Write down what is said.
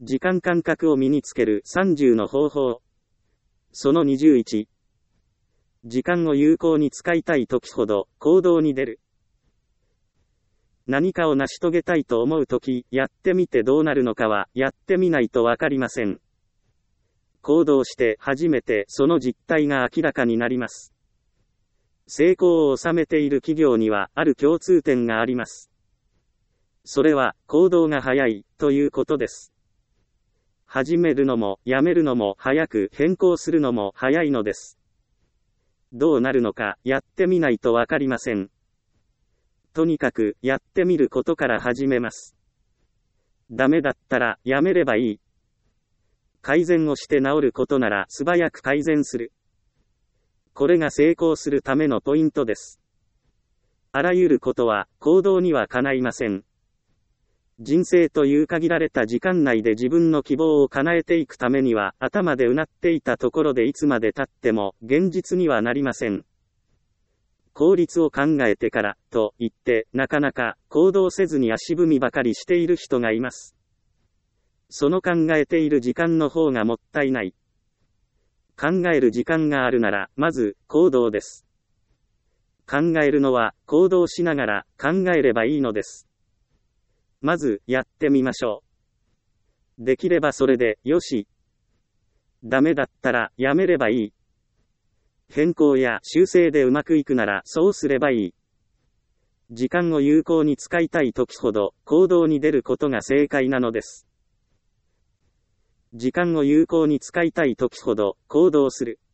時間感覚を身につける30の方法。その21。時間を有効に使いたい時ほど行動に出る。何かを成し遂げたいと思うとき、やってみてどうなるのかは、やってみないとわかりません。行動して初めてその実態が明らかになります。成功を収めている企業にはある共通点があります。それは行動が早いということです。始めるのもやめるのも早く変更するのも早いのです。どうなるのかやってみないとわかりません。とにかくやってみることから始めます。ダメだったらやめればいい。改善をして治ることなら素早く改善する。これが成功するためのポイントです。あらゆることは行動にはかないません。人生という限られた時間内で自分の希望を叶えていくためには頭でうなっていたところでいつまで経っても現実にはなりません。効率を考えてからと言ってなかなか行動せずに足踏みばかりしている人がいます。その考えている時間の方がもったいない。考える時間があるならまず行動です。考えるのは行動しながら考えればいいのです。まずやってみましょう。できればそれでよし。ダメだったらやめればいい。変更や修正でうまくいくならそうすればいい。時間を有効に使いたい時ほど行動に出ることが正解なのです。時間を有効に使いたい時ほど行動する。